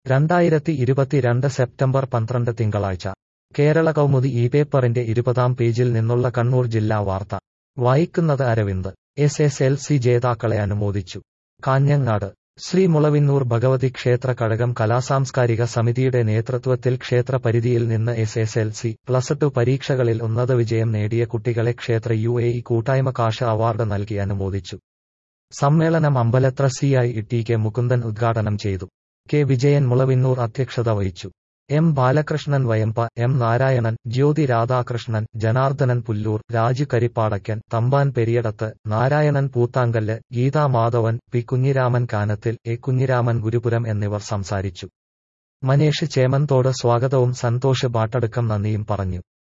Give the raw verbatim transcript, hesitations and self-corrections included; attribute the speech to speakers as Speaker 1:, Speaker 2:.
Speaker 1: രണ്ടായിരത്തി ഇരുപത്തിരണ്ട് സെപ്റ്റംബർ പന്ത്രണ്ട് തിങ്കളാഴ്ച കേരള കൗമുദി ഈ പേപ്പറിന്റെ ഇരുപതാം പേജിൽ നിന്നുള്ള കണ്ണൂർ ജില്ലാ വാർത്ത വായിക്കുന്നത് Aravind. S S L C ജേതാക്കളെ അനുമോദിച്ചു. കാഞ്ഞങ്ങാട് ശ്രീ മുളവിന്നൂർ ഭഗവതി ക്ഷേത്ര കഴകം കലാസാംസ്കാരിക സമിതിയുടെ നേതൃത്വത്തിൽ ക്ഷേത്ര പരിധിയിൽ നിന്ന് S S L C plus two പരീക്ഷകളിൽ ഉന്നത വിജയം നേടിയ കുട്ടികളെ ക്ഷേത്ര യു എ ഇ കൂട്ടായ്മ കാഷ അവാർഡ് നൽകി അനുമോദിച്ചു. സമ്മേളനം Ambalathara C I T K Mukundan ഉദ്ഘാടനം ചെയ്തു. കെ വിജയൻ മുളവിന്നൂർ അധ്യക്ഷത വഹിച്ചു. M Balakrishnan Vayampa, M Narayanan, Jyothi Radhakrishnan, Janardhanan Pullur, Raju Karippadakkan, Thampan Periyadath, Narayanan Poothankallu, Geetha Madhavan, P Kunhiraman Kanathil, A Kunhiraman Gurupuram എന്നിവർ സംസാരിച്ചു. മനേഷ് ചേമന്തോട് സ്വാഗതവും സന്തോഷ് ബാട്ടടുക്കം നന്ദിയും പറഞ്ഞു.